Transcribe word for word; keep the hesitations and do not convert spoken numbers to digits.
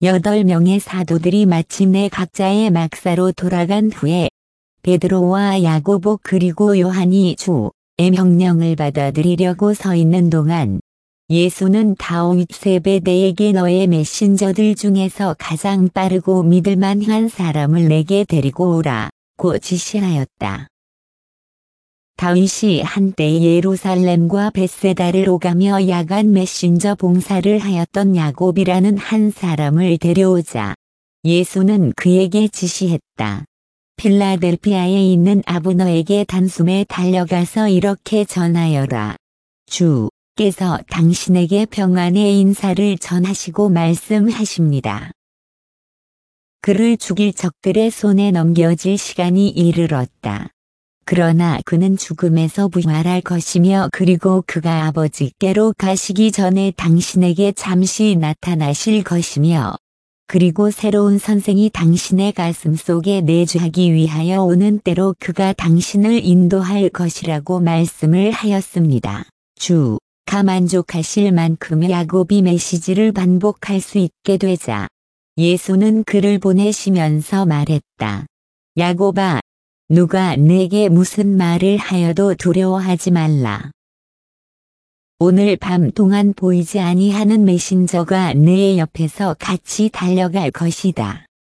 여덟 명의 사도들이 마침내 각자의 막사로 돌아간 후에 베드로와 야고보 그리고 요한이 주의 명령을 받아들이려고 서 있는 동안 예수는 다윗 세베대에게 너의 메신저들 중에서 가장 빠르고 믿을만한 사람을 내게 데리고 오라고 지시하였다. 다윗이 한때 예루살렘과 벳세다를 오가며 야간 메신저 봉사를 하였던 야곱이라는 한 사람을 데려오자 예수는 그에게 지시했다. 필라델피아에 있는 아브너에게 단숨에 달려가서 이렇게 전하여라. 주께서 당신에게 평안의 인사를 전하시고 말씀하십니다. 그를 죽일 적들의 손에 넘겨질 시간이 이르렀다. 그러나 그는 죽음에서 부활할 것이며 그리고 그가 아버지께로 가시기 전에 당신에게 잠시 나타나실 것이며 그리고 새로운 선생이 당신의 가슴 속에 내주하기 위하여 오는 때로 그가 당신을 인도할 것이라고 말씀을 하였습니다. 주가 만족하실 만큼 야곱이 메시지를 반복할 수 있게 되자 예수는 그를 보내시면서 말했다. 야곱아, 누가 내게 무슨 말을 하여도 두려워하지 말라. 오늘 밤 동안 보이지 아니하는 메신저가 내 옆에서 같이 달려갈 것이다.